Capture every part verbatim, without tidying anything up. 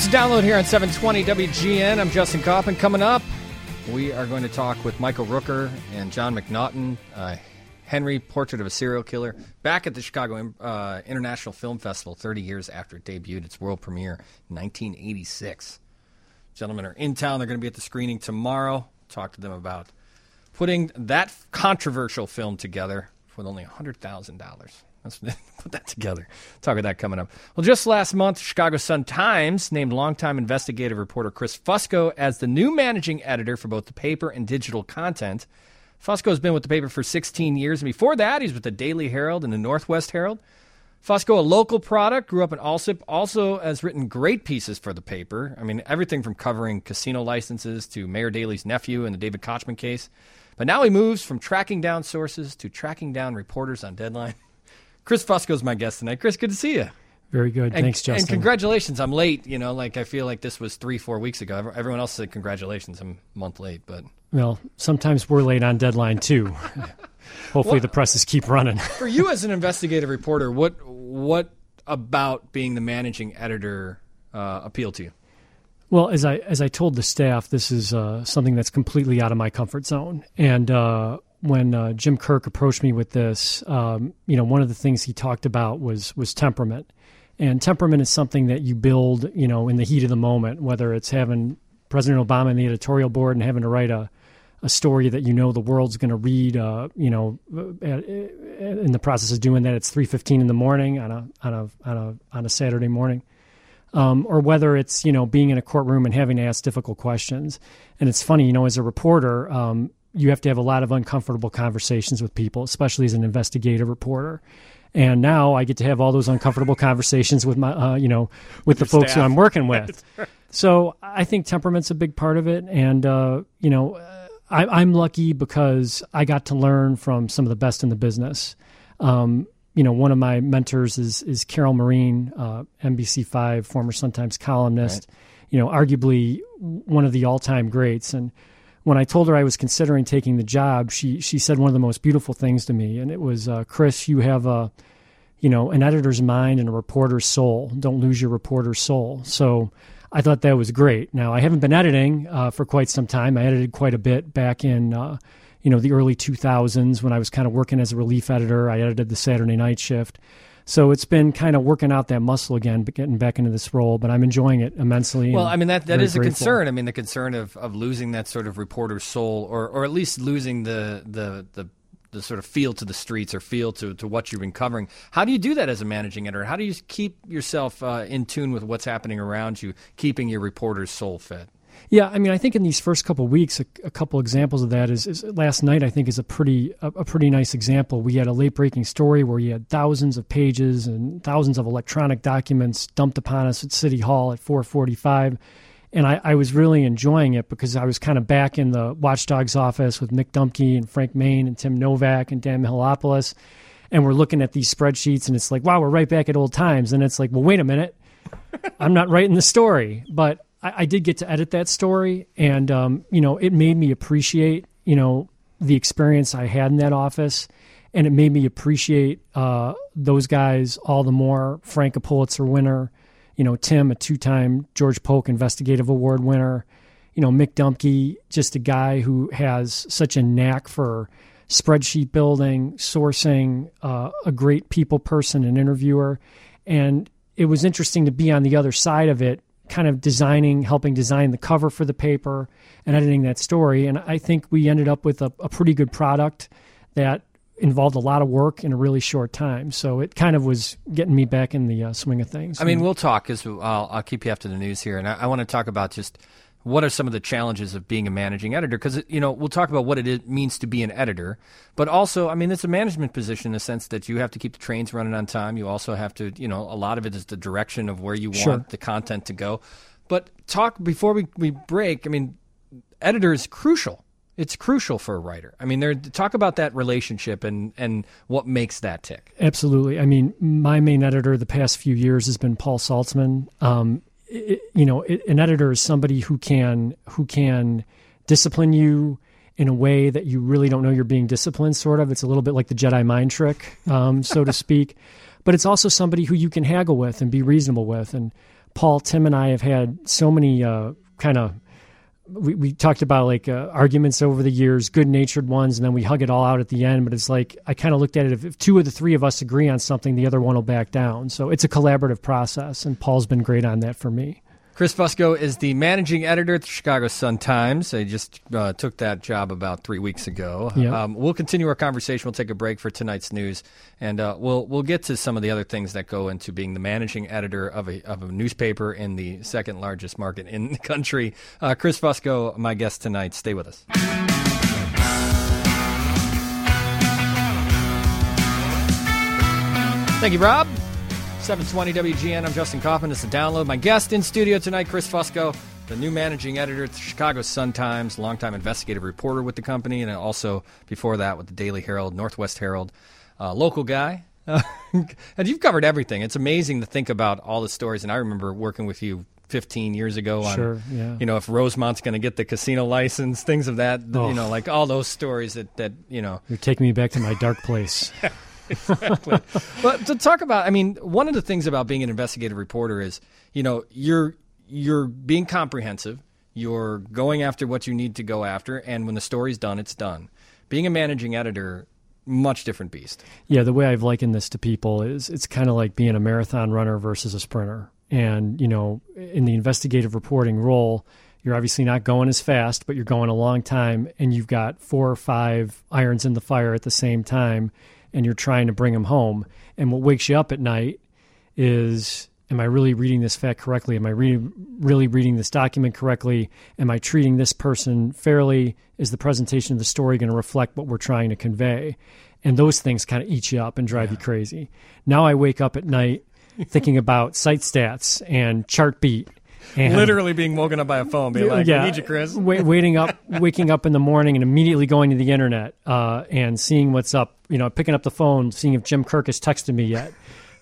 It's a download here on seven twenty W G N. I'm Justin Kaufman. Coming up, we are going to talk with Michael Rooker and John McNaughton, uh, Henry, Portrait of a Serial Killer, back at the Chicago uh, International Film Festival thirty years after it debuted its world premiere in nineteen eighty-six. Gentlemen are in town. They're going to be at the screening tomorrow. Talk to them about putting that controversial film together with only one hundred thousand dollars. Let's put that together. Talk about that coming up. Well, just last month, Chicago Sun-Times named longtime investigative reporter Chris Fusco as the new managing editor for both the paper and digital content. Fusco has been with the paper for sixteen years, and before that, he's with the Daily Herald and the Northwest Herald. Fusco, a local product, grew up in Alsip, also has written great pieces for the paper. I mean, everything from covering casino licenses to Mayor Daley's nephew in the David Kochman case. But now he moves from tracking down sources to tracking down reporters on Deadline. Chris Fusco is my guest tonight. Chris, good to see you. Very good. And, Thanks, Justin. And congratulations. I'm late. You know, like I feel like this was three, four weeks ago. Everyone else said congratulations. I'm a month late, but well, sometimes we're late on Deadline too. Hopefully, well, the presses keep running. For you as an investigative reporter, what what about being the managing editor uh, appealed to you? Well, as I as I told the staff, this is uh, something that's completely out of my comfort zone, and. Uh, When uh, Jim Kirk approached me with this, um, you know, one of the things he talked about was was temperament, and temperament is something that you build, you know, in the heat of the moment. Whether it's having President Obama in the editorial board and having to write a, a story that you know the world's going to read, uh, you know, at, in the process of doing that, it's three fifteen in the morning on a on a on a on a Saturday morning, um, or whether it's you know being in a courtroom and having to ask difficult questions. And it's funny, you know, as a reporter. Um, You have to have a lot of uncomfortable conversations with people, especially as an investigative reporter. And now I get to have all those uncomfortable conversations with my, uh, you know, with the folks who I'm working with. So I think temperament's a big part of it. And, uh, you know, I, I'm lucky because I got to learn from some of the best in the business. Um, you know, one of my mentors is is Carol Marine, uh, N B C five, former Sun-Times columnist, right. You know, arguably one of the all-time greats. And when I told her I was considering taking the job, she she said one of the most beautiful things to me, and it was, uh, Chris, you have a, you know, an editor's mind and a reporter's soul. Don't lose your reporter's soul. So I thought that was great. Now, I haven't been editing uh, for quite some time. I edited quite a bit back in, uh, you know, the early two thousands when I was kind of working as a relief editor. I edited the Saturday night shift. So it's been kind of working out that muscle again, but getting back into this role. But I'm enjoying it immensely. Well, I mean, that, that is a grateful. concern. I mean, the concern of, of losing that sort of reporter's soul, or, or at least losing the, the, the, the sort of feel to the streets or feel to, to what you've been covering. How do you do that as a managing editor? How do you keep yourself uh, in tune with what's happening around you, keeping your reporter's soul fed? Yeah, I mean, I think in these first couple of weeks, a, a couple examples of that is, is last night. I think is a pretty a, a pretty nice example. We had a late breaking story where you had thousands of pages and thousands of electronic documents dumped upon us at City Hall at four forty-five, and I, I was really enjoying it because I was kind of back in the Watchdog's office with Mick Dumke and Frank Main and Tim Novak and Dan Mihalopoulos, and we're looking at these spreadsheets, and it's like, wow, we're right back at old times. And it's like, well, wait a minute, I'm not writing the story, but I did get to edit that story, and, um, you know, it made me appreciate, you know, the experience I had in that office, and it made me appreciate uh, those guys all the more. Frank, a Pulitzer winner, you know, Tim, a two-time George Polk Investigative Award winner, you know, Mick Dumke, just a guy who has such a knack for spreadsheet building, sourcing, uh, a great people person and interviewer, and it was interesting to be on the other side of it, kind of designing, helping design the cover for the paper and editing that story. And I think we ended up with a, a pretty good product that involved a lot of work in a really short time. So it kind of was getting me back in the uh, swing of things. I mean, we'll talk, because I'll, I'll keep you after the news here. And I, I want to talk about just what are some of the challenges of being a managing editor? Because, you know, we'll talk about what it is, means to be an editor, but also, I mean, it's a management position in the sense that you have to keep the trains running on time. You also have to, you know, a lot of it is the direction of where you want Sure. the content to go. But talk, before we, we break, I mean, editor is crucial. It's crucial for a writer. I mean, there, talk about that relationship and, and what makes that tick. Absolutely. I mean, my main editor the past few years has been Paul Saltzman. Um, It, you know, it, an editor is somebody who can who can discipline you in a way that you really don't know you're being disciplined, sort of. It's a little bit like the Jedi mind trick, um, so to speak. But it's also somebody who you can haggle with and be reasonable with. And Paul, Tim, and I have had so many uh, kind of, we, we talked about like uh, arguments over the years, good-natured ones, and then we hug it all out at the end. But it's like, I kind of looked at it, if, if two of the three of us agree on something, the other one will back down. So it's a collaborative process, and Paul's been great on that for me. Chris Fusco is the managing editor at the Chicago Sun-Times. I just uh, took that job about three weeks ago. Yep. Um, we'll continue our conversation. We'll take a break for tonight's news, and uh, we'll we'll get to some of the other things that go into being the managing editor of a of a newspaper in the second largest market in the country. Uh, Chris Fusco, my guest tonight. Stay with us. Thank you, Rob. seven twenty W G N. I'm Justin Kaufman. This is The Download. My guest in studio tonight, Chris Fusco, the new managing editor at the Chicago Sun-Times, longtime investigative reporter with the company, and also before that with the Daily Herald, Northwest Herald, uh, local guy. Uh, and you've covered everything. It's amazing to think about all the stories. And I remember working with you fifteen years ago on, sure, yeah. you know, if Rosemont's going to get the casino license, things of that, oh. you know, like all those stories that, that, you know. You're taking me back to my dark place. Exactly. But to talk about, I mean, one of the things about being an investigative reporter is, you know, you're you're being comprehensive. You're going after what you need to go after, and when the story's done, it's done. Being a managing editor, much different beast. Yeah, the way I've likened this to people is it's kind of like being a marathon runner versus a sprinter. And, you know, in the investigative reporting role, you're obviously not going as fast, but you're going a long time, and you've got four or five irons in the fire at the same time, and you're trying to bring them home. And what wakes you up at night is, am I really reading this fact correctly? Am I re- really reading this document correctly? Am I treating this person fairly? Is the presentation of the story going to reflect what we're trying to convey? And those things kind of eat you up and drive yeah. you crazy. Now I wake up at night thinking about site stats and chart beat. And literally being woken up by a phone, being like, yeah, "We need you, Chris." Wait, waiting up, waking up in the morning and immediately going to the internet uh, and seeing what's up. You know, picking up the phone, seeing if Jim Kirk has texted me yet.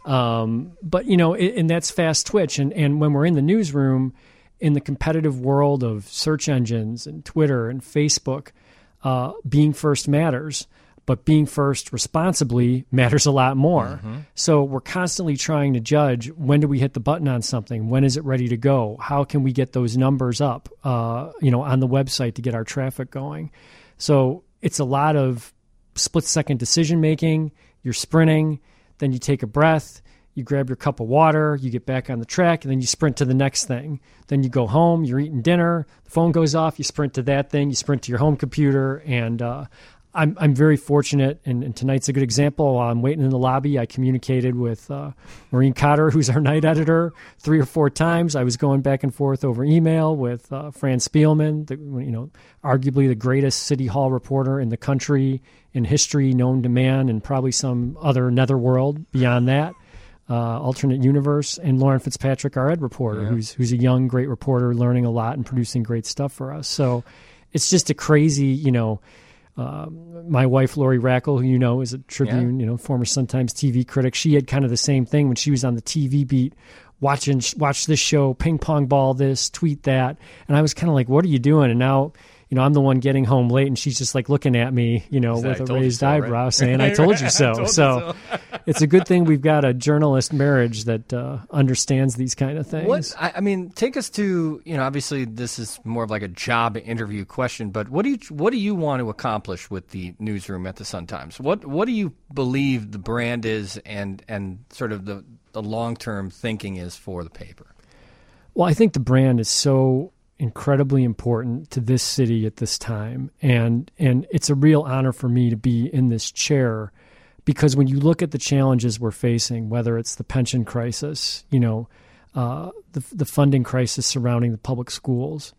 Um, but you know, it, and that's fast twitch. And and when we're in the newsroom, in the competitive world of search engines and Twitter and Facebook, uh, being first matters. But being first responsibly matters a lot more. Mm-hmm. So we're constantly trying to judge, when do we hit the button on something? When is it ready to go? How can we get those numbers up, uh, you know, on the website to get our traffic going? So it's a lot of split-second decision-making. You're sprinting, then you take a breath, you grab your cup of water, you get back on the track, and then you sprint to the next thing. Then you go home, you're eating dinner, the phone goes off, you sprint to that thing, you sprint to your home computer, and uh, I'm I'm very fortunate, and, and tonight's a good example. While I'm waiting in the lobby, I communicated with uh, Maureen Cotter, who's our night editor, three or four times. I was going back and forth over email with uh, Fran Spielman, the, you know, arguably the greatest City Hall reporter in the country, in history, known to man, and probably some other netherworld beyond that, uh, alternate universe, and Lauren Fitzpatrick, our ed reporter, yeah. who's who's a young, great reporter, learning a lot and producing great stuff for us. So it's just a crazy, you know. Uh, my wife, Lori Rackle, who you know is a Tribune, yeah. you know, former Sun-Times T V critic, she had kind of the same thing when she was on the T V beat, watching, watch this show, ping pong ball this, tweet that. And I was kind of like, what are you doing? And now, you know, I'm the one getting home late, and she's just like looking at me, you know, with a raised so, eyebrow right? saying, I told you so. told so, you so. It's a good thing we've got a journalist marriage that uh, understands these kind of things. What, I, I mean, take us to, you know, obviously this is more of like a job interview question, but what do you what do you want to accomplish with the newsroom at the Sun-Times? What what do you believe the brand is, and, and sort of the, the long-term thinking is for the paper? Well, I think the brand is so incredibly important to this city at this time. And and it's a real honor for me to be in this chair, because when you look at the challenges we're facing, whether it's the pension crisis, you know, uh, the the funding crisis surrounding the public schools,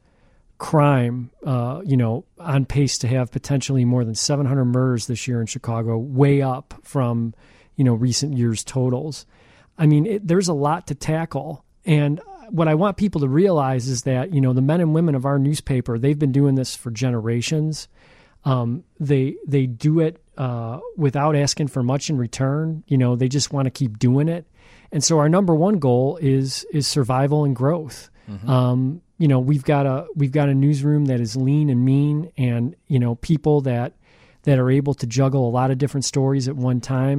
crime, uh, you know, on pace to have potentially more than seven hundred murders this year in Chicago, way up from, you know, recent years' totals. I mean, it, there's a lot to tackle. And what I want people to realize is that, you know, the men and women of our newspaper, they've been doing this for generations. Um, they they do it uh, without asking for much in return. You know, they just want to keep doing it. And so our number one goal is is survival and growth. Mm-hmm. Um, you know, we've got a we've got a newsroom that is lean and mean, and, you know, people that that are able to juggle a lot of different stories at one time.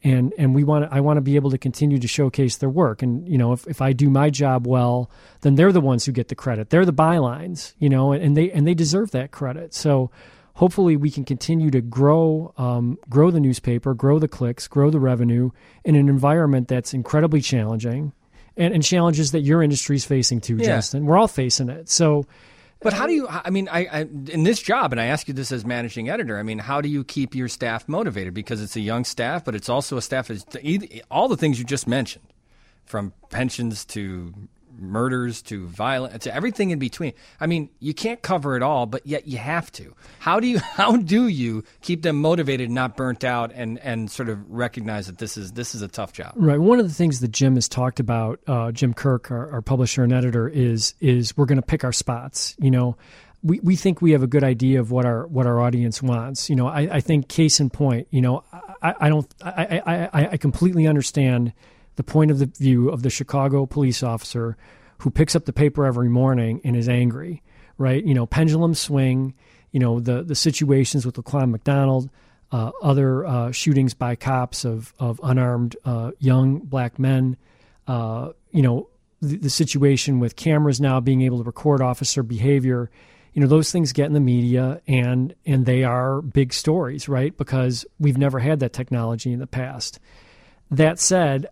And and we want I want to be able to continue to showcase their work. And, you know, if, if I do my job well, then they're the ones who get the credit. They're the bylines, you know, and they and they deserve that credit. So hopefully we can continue to grow um, grow the newspaper, grow the clicks, grow the revenue in an environment that's incredibly challenging and, and challenges that your industry is facing too, yeah. Justin. We're all facing it. So But how do you, I mean, I, I in this job, and I ask you this as managing editor, I mean, how do you keep your staff motivated? Because it's a young staff, but it's also a staff that's all the things you just mentioned, from pensions to murders to violence to everything in between. I mean, you can't cover it all, but yet you have to. How do you how do you keep them motivated, not burnt out, and, and sort of recognize that this is this is a tough job? Right. One of the things that Jim has talked about, uh, Jim Kirk, our, our publisher and editor, is is we're going to pick our spots. You know, we, we think we have a good idea of what our what our audience wants. You know, I, I think case in point. You know, I, I don't I, I I completely understand the point of the view of the Chicago police officer who picks up the paper every morning and is angry, right? You know, pendulum swing, you know, the, the situations with Laquan McDonald, uh, other uh, shootings by cops of, of unarmed uh, young black men, uh, you know, the, the situation with cameras now being able to record officer behavior. You know, those things get in the media and and they are big stories, right? Because we've never had that technology in the past. That said,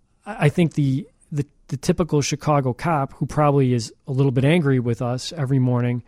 I think the, the the typical Chicago cop who probably is a little bit angry with us every morning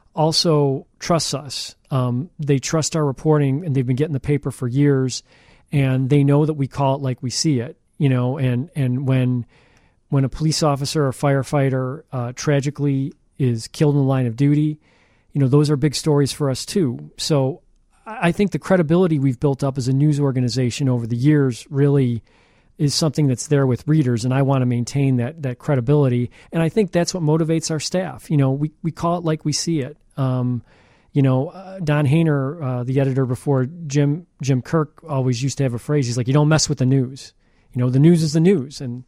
also trusts us. Um, they trust our reporting, and they've been getting the paper for years, and they know that we call it like we see it. You know, and and when when a police officer or firefighter uh, tragically is killed in the line of duty, you know, those are big stories for us too. So I think the credibility we've built up as a news organization over the years really is something that's there with readers, and I want to maintain that that credibility. And I think that's what motivates our staff. You know, we, we call it like we see it. Um, you know, uh, Don Hayner, uh, the editor before Jim Jim Kirk, always used to have a phrase. He's like, "You don't mess with the news. You know, the news is the news." And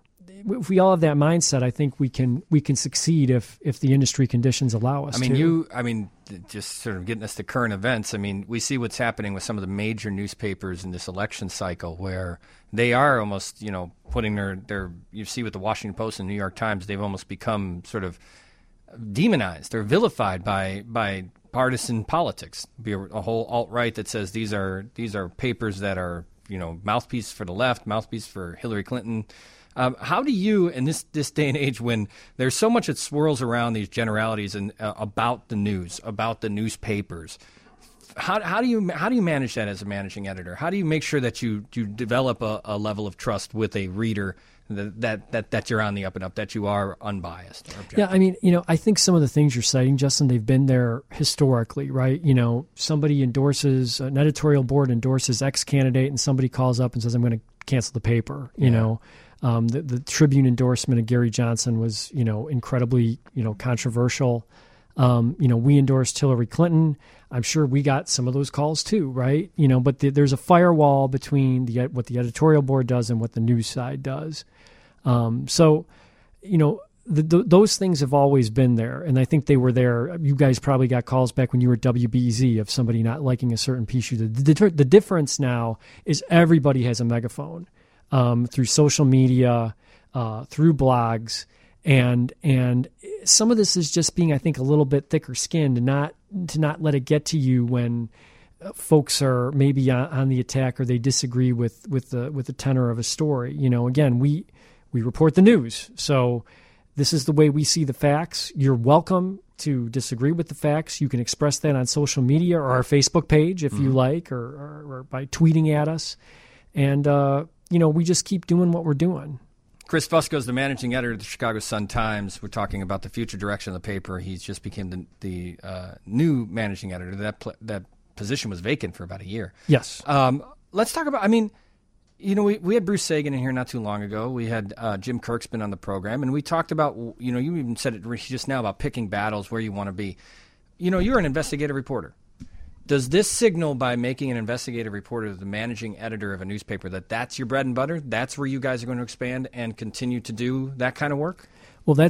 if we all have that mindset, I think we can we can succeed if if the industry conditions allow us. I mean, to. you. I mean, just sort of getting us to current events. I mean, we see what's happening with some of the major newspapers in this election cycle, where they are almost, you know, putting their their. You see with the Washington Post and New York Times, they've almost become sort of demonized. They're vilified by by partisan politics. Be a, a whole alt-right that says these are these are papers that are, you know, mouthpiece for the left, mouthpiece for Hillary Clinton. Um, how do you, in this, this day and age, when there's so much that swirls around these generalities and uh, about the news, about the newspapers, how how do you how do you manage that as a managing editor? How do you make sure that you you develop a, a level of trust with a reader that, that that that you're on the up and up, that you are unbiased or objective? Yeah, I mean, you know, I think some of the things you're citing, Justin, they've been there historically, right? You know, somebody endorses, an editorial board endorses X candidate, and somebody calls up and says, "I'm going to cancel the paper," you yeah. know. Um, the, the Tribune endorsement of Gary Johnson was, you know, incredibly, you know, controversial. Um, you know, we endorsed Hillary Clinton. I'm sure we got some of those calls too, right? You know, but the, there's a firewall between the what the editorial board does and what the news side does. Um, so, you know, the, the, those things have always been there, and I think they were there. You guys probably got calls back when you were at W B Z of somebody not liking a certain piece. The, the, the difference now is everybody has a megaphone. Um, through social media, uh, through blogs, and and some of this is just being, I think, a little bit thicker skinned, and not to not let it get to you when uh, folks are maybe on, on the attack or they disagree with with the with the tenor of a story. You know, again, we we report the news, so this is the way we see the facts. You're welcome to disagree with the facts. You can express that on social media or our Facebook page if mm-hmm. you like, or, or, or by tweeting at us, and. Uh, You know, we just keep doing what we're doing. Chris Fusco is the managing editor of the Chicago Sun-Times. We're talking about the future direction of the paper. He's just became the, the uh, new managing editor. That pl- that position was vacant for about a year. Yes. Um, let's talk about, I mean, you know, we, we had Bruce Sagan in here not too long ago. We had uh, Jim Kirk's been on the program, and we talked about, you know, you even said it just now about picking battles where you want to be. You know, you're an investigative reporter. Does this signal, by making an investigative reporter the managing editor of a newspaper, that that's your bread and butter? That's where you guys are going to expand and continue to do that kind of work? Well, that's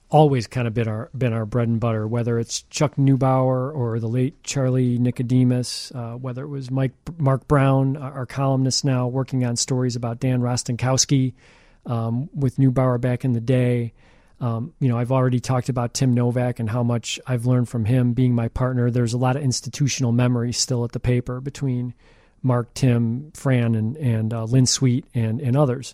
always kind of been our been our bread and butter, whether it's Chuck Neubauer or the late Charlie Nicodemus, uh, whether it was Mike Mark Brown, our columnist now, working on stories about Dan Rostenkowski um, with Neubauer back in the day. Um, you know, I've already talked about Tim Novak and how much I've learned from him being my partner. There's a lot of institutional memory still at the paper between Mark, Tim, Fran, and, and uh, Lynn Sweet and, and others.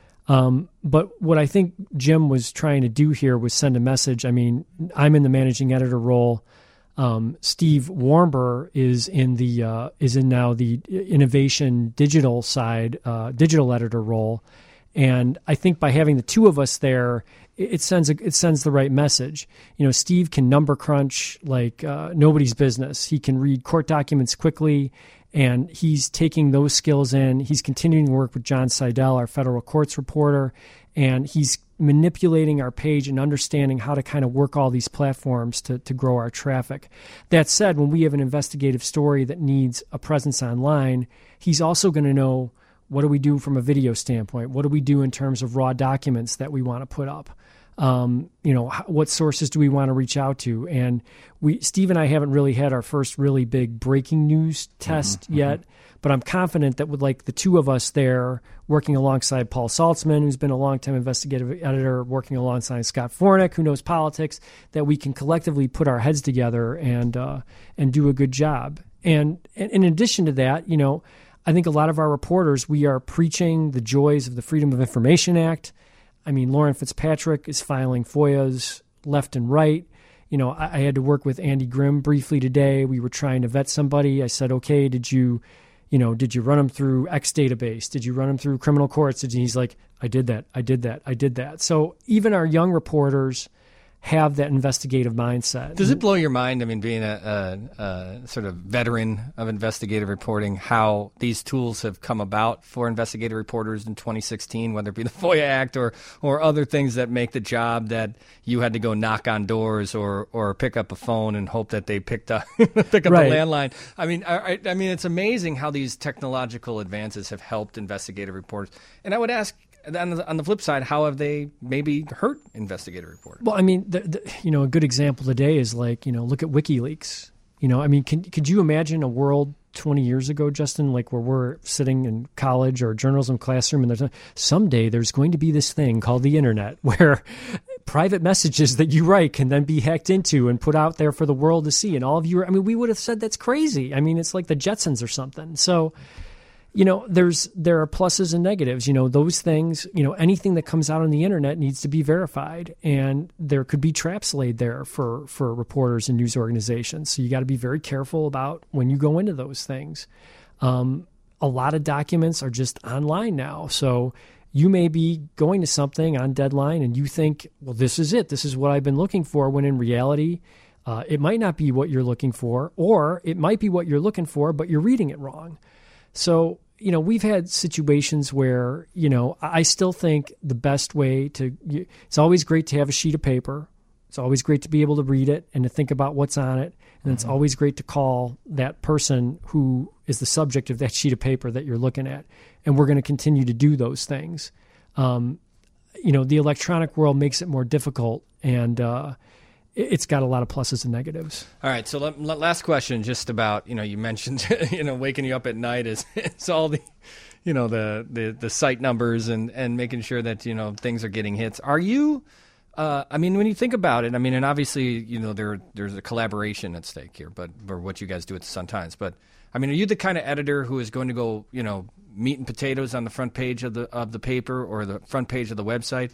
Um, but what I think Jim was trying to do here was send a message. I mean, I'm in the managing editor role. Um, Steve Warmber is in the uh, is in now the innovation digital side, uh, digital editor role. And I think by having the two of us there, it sends a, it sends the right message. You know, Steve can number crunch like uh, nobody's business. He can read court documents quickly, and he's taking those skills in. He's continuing to work with John Seidel, our federal courts reporter, and he's manipulating our page and understanding how to kind of work all these platforms to, to grow our traffic. That said, when we have an investigative story that needs a presence online, he's also going to know, what do we do from a video standpoint? What do we do in terms of raw documents that we want to put up? Um, you know, what sources do we want to reach out to? And we, Steve and I haven't really had our first really big breaking news test mm-hmm, yet, mm-hmm. but I'm confident that with like the two of us there working alongside Paul Saltzman, who's been a longtime investigative editor, working alongside Scott Fornick, who knows politics, that we can collectively put our heads together and, uh, and do a good job. And, and in addition to that, you know, I think a lot of our reporters, we are preaching the joys of the Freedom of Information Act. I mean, Lauren Fitzpatrick is filing F O I As left and right. You know, I, I had to work with Andy Grimm briefly today. We were trying to vet somebody. I said, okay, did you, you know, did you run them through X database? Did you run them through criminal courts? Did you? He's like, I did that. I did that. I did that. So even our young reporters have that investigative mindset. Does it blow your mind, I mean, being a, a, a sort of veteran of investigative reporting, how these tools have come about for investigative reporters in twenty sixteen, whether it be the F O I A Act or or other things that make the job that you had to go knock on doors or or pick up a phone and hope that they picked up pick up right. a landline. I mean, I, I mean, it's amazing how these technological advances have helped investigative reporters. And I would ask, on the, on the flip side, how have they maybe hurt investigative reporters? Well, I mean, the, the, you know, a good example today is like, you know, look at WikiLeaks. You know, I mean, can, could you imagine a world twenty years ago, Justin, like where we're sitting in college or a journalism classroom and there's a, someday there's going to be this thing called the internet where private messages that you write can then be hacked into and put out there for the world to see. And all of you are, I mean, we would have said that's crazy. I mean, it's like the Jetsons or something. So, you know, there's there are pluses and negatives. You know, those things, you know, anything that comes out on the internet needs to be verified. And there could be traps laid there for, for reporters and news organizations. So you got to be very careful about when you go into those things. Um, a lot of documents are just online now. So you may be going to something on deadline and you think, well, this is it. This is what I've been looking for, when in reality, uh, it might not be what you're looking for, or it might be what you're looking for, but you're reading it wrong. So, you know, we've had situations where, you know, I still think the best way to, it's always great to have a sheet of paper. It's always great to be able to read it and to think about what's on it. And mm-hmm. it's always great to call that person who is the subject of that sheet of paper that you're looking at. And we're going to continue to do those things. Um, you know, the electronic world makes it more difficult, and uh, it's got a lot of pluses and negatives. All right. So l- last question, just about, you know, you mentioned, you know, waking you up at night is it's all the, you know, the, the, the site numbers and, and making sure that, you know, things are getting hits. Are you, uh, I mean, when you think about it, I mean, and obviously, you know, there there's a collaboration at stake here, but for what you guys do at the Sun-Times. But, I mean, are you the kind of editor who is going to go, you know, meat and potatoes on the front page of the of the paper or the front page of the website?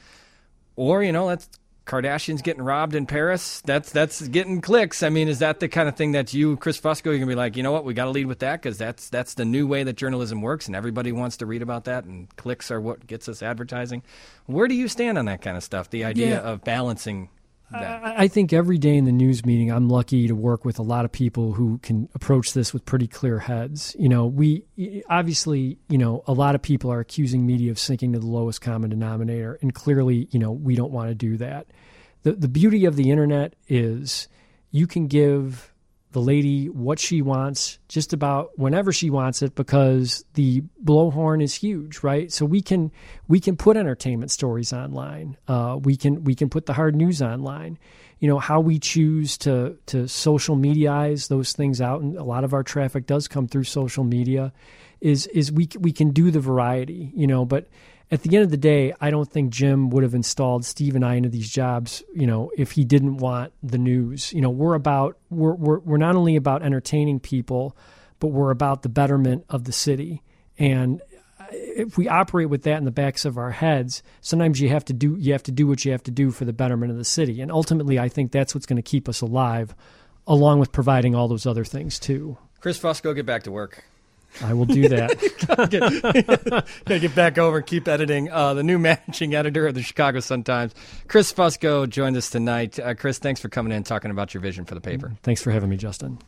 Or, you know, let's Kardashians getting robbed in Paris, that's that's getting clicks. I mean, is that the kind of thing that you, Chris Fusco, you're going to be like, you know what, we got to lead with that because that's that's the new way that journalism works and everybody wants to read about that and clicks are what gets us advertising. Where do you stand on that kind of stuff, the idea yeah. of balancing that? I, I think every day in the news meeting, I'm lucky to work with a lot of people who can approach this with pretty clear heads. You know, we obviously, you know, a lot of people are accusing media of sinking to the lowest common denominator, and clearly, you know, we don't want to do that. The the beauty of the internet is you can give the lady what she wants just about whenever she wants it, because the blowhorn is huge, right? So we can we can put entertainment stories online. Uh, we can we can put the hard news online. You know, how we choose to to social mediaize those things out, and a lot of our traffic does come through social media, is is we we can do the variety, you know, but at the end of the day, I don't think Jim would have installed Steve and I into these jobs, you know, if he didn't want the news. You know, we're about we're we're we're not only about entertaining people, but we're about the betterment of the city. And if we operate with that in the backs of our heads, sometimes you have to do you have to do what you have to do for the betterment of the city. And ultimately, I think that's what's going to keep us alive, along with providing all those other things too. Chris Fusco, get back to work. I will do that. Gotta get back over and keep editing. Uh, the new managing editor of the Chicago Sun-Times, Chris Fusco, joined us tonight. Uh, Chris, thanks for coming in and talking about your vision for the paper. Thanks for having me, Justin.